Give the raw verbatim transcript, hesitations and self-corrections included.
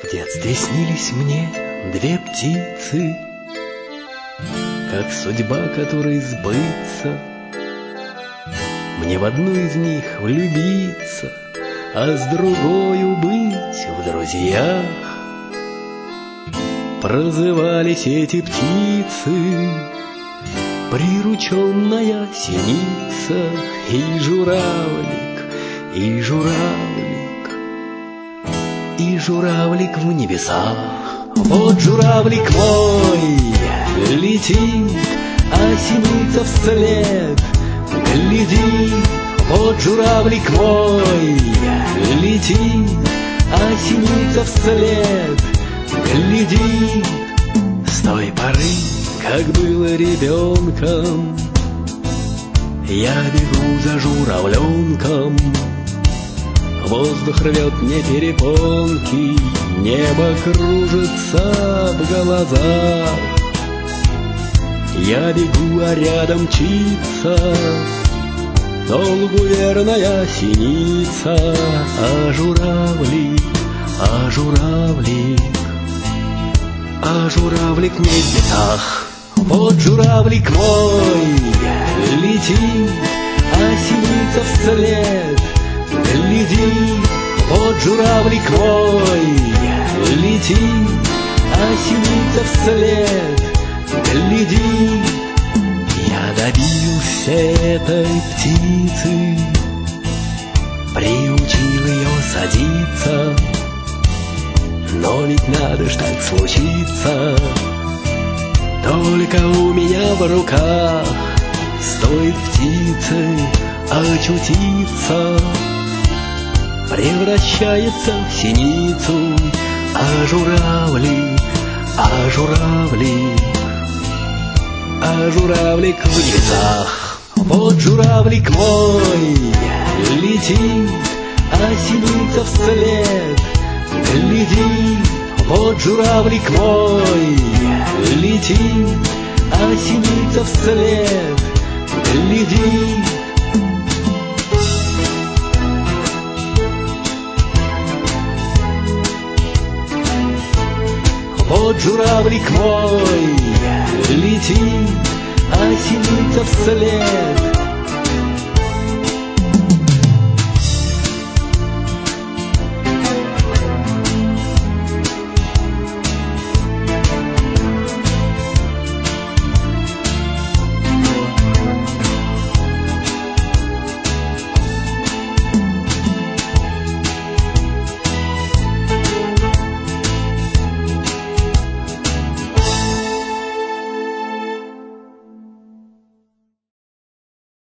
В детстве снились мне две птицы, как судьба которой сбыться. Мне в одну из них влюбиться, а с другою быть в друзьях. Прозывались эти птицы прирученная синица и журавлик, и журавлик, и журавлик в небесах. Вот журавлик мой летит, а синица вслед глядит. Вот журавлик мой летит, а синица вслед глядит. С той поры, как был ребенком, я бегу за журавленком. Воздух рвет мне перепонки, небо кружится в глазах. Я бегу, а рядом мчится долгу верная синица. А журавлик, а журавлик, а журавлик в небесах. Вот журавлик мой летит, а синица вслед глядит. Вот журавлик мой летит, а синица вслед глядит. Я добился этой птицы, приучил ее садиться. Но ведь надо ж так случиться, только у меня в руках стоит птицей очутиться. Превращается в синицу, а журавлик, а журавлик, а журавлик в небесах. Вот журавлик мой летит, а синица вслед глядит. Вот журавлик мой летит, а синица вслед глядит. Вот журавлик мой летит, а синица вслед